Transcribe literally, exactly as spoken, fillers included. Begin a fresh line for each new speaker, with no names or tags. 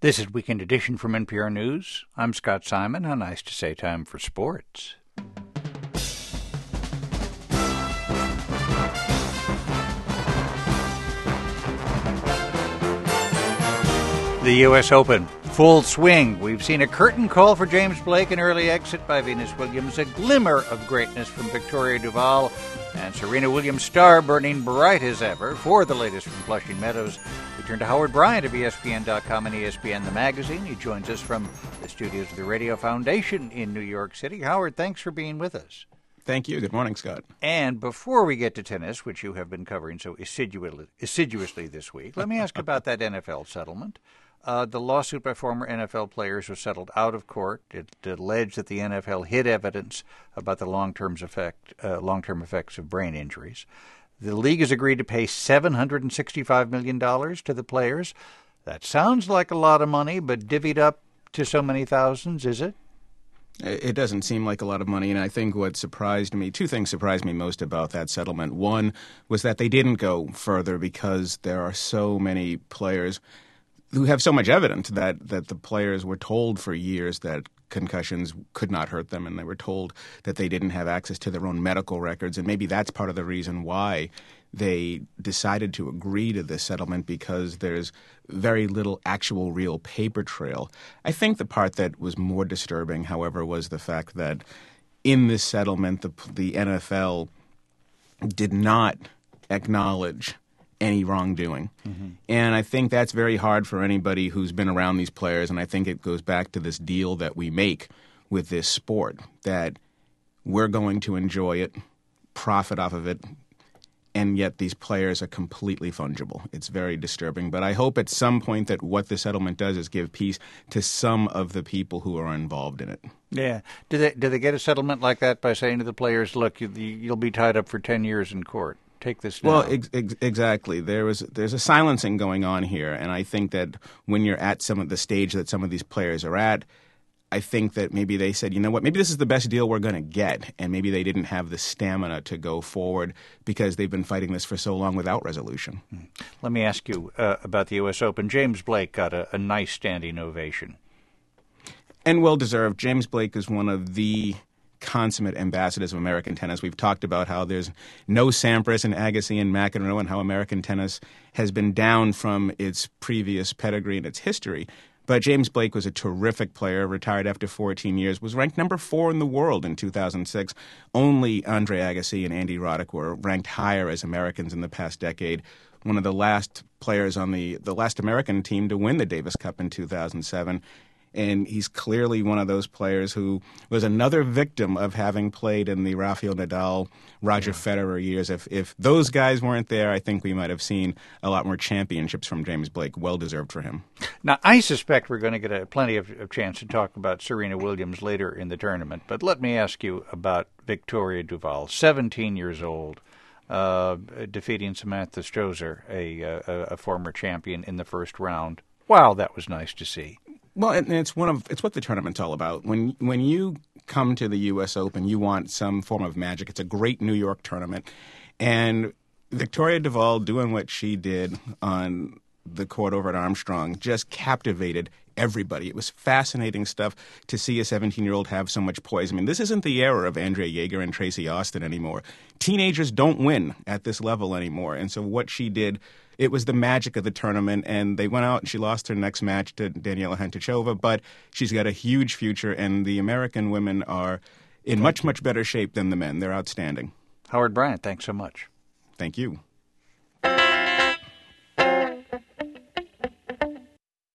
This is Weekend Edition from N P R News. I'm Scott Simon. How nice to say time for sports. The U S Open, full swing. We've seen a curtain call for James Blake, an early exit by Venus Williams, a glimmer of greatness from Victoria Duval, and Serena Williams' star burning bright as ever. For the latest from Flushing Meadows, we turn to Howard Bryant of E S P N dot com and E S P N The Magazine. He joins us from the studios of the Radio Foundation in New York City. Howard, thanks for being with us.
Thank you. Good morning, Scott.
And before we get to tennis, which you have been covering so assiduously, assiduously this week, let me ask about that N F L settlement. Uh, the lawsuit by former N F L players was settled out of court. It alleged that the N F L hid evidence about the long-term effect, uh, long-term effects of brain injuries. The league has agreed to pay seven hundred sixty-five million dollars to the players. That sounds like a lot of money, but divvied up to so many thousands, is it?
It doesn't seem like a lot of money, and I think what surprised me, two things surprised me most about that settlement. One was that they didn't go further because there are so many players who have so much evidence that, that the players were told for years that concussions could not hurt them, and they were told that they didn't have access to their own medical records. And maybe that's part of the reason why they decided to agree to this settlement, because there's very little actual real paper trail. I think the part that was more disturbing, however, was the fact that in this settlement, the, the N F L did not acknowledge any wrongdoing. Mm-hmm. And I think that's very hard for anybody who's been around these players, and I think it goes back to this deal that we make with this sport, that we're going to enjoy it, profit off of it, and yet these players are completely fungible. It's very disturbing. But I hope at some point that what the settlement does is give peace to some of the people who are involved in it.
Yeah. Do they, do they get a settlement like that by saying to the players, look, you, you'll be tied up for ten years in court? Take this now.
Well, ex- ex- exactly. There was there's a silencing going on here, and I think that when you're at some of the stage that some of these players are at, I think that maybe they said, you know what, maybe this is the best deal we're going to get, and maybe they didn't have the stamina to go forward because they've been fighting this for so long without resolution.
Let me ask you uh, about the U S Open. James Blake got a, a nice standing ovation.
And well-deserved. James Blake is one of the consummate ambassadors of American tennis. We've talked about how there's no Sampras and Agassi and McEnroe, and how American tennis has been down from its previous pedigree and its history. But James Blake was a terrific player, retired after fourteen years, was ranked number four in the world in two thousand six. Only Andre Agassi and Andy Roddick were ranked higher as Americans in the past decade. One of the last players on the, the last American team to win the Davis Cup in two thousand seven. And he's clearly one of those players who was another victim of having played in the Rafael Nadal, Roger yeah. Federer years. If if those guys weren't there, I think we might have seen a lot more championships from James Blake. Well-deserved for him.
Now, I suspect we're going to get a, plenty of, of chance to talk about Serena Williams later in the tournament. But let me ask you about Victoria Duval, seventeen years old, uh, defeating Samantha Stosur, a, a, a former champion, in the first round. Wow, that was nice to see.
Well, and it's one of it's what the tournament's all about. When when you come to the U S Open, you want some form of magic. It's a great New York tournament, and Victoria Duval doing what she did on the court over at Armstrong just captivated everybody. It was fascinating stuff to see a seventeen-year-old have so much poise. I mean, this isn't the era of Andrea Jaeger and Tracy Austin anymore. Teenagers don't win at this level anymore, and so what she did, it was the magic of the tournament, and they went out and she lost her next match to Daniela Hentuchova, but she's got a huge future, and the American women are in much, much better shape than the men. They're outstanding.
Howard Bryant, thanks so much.
Thank you.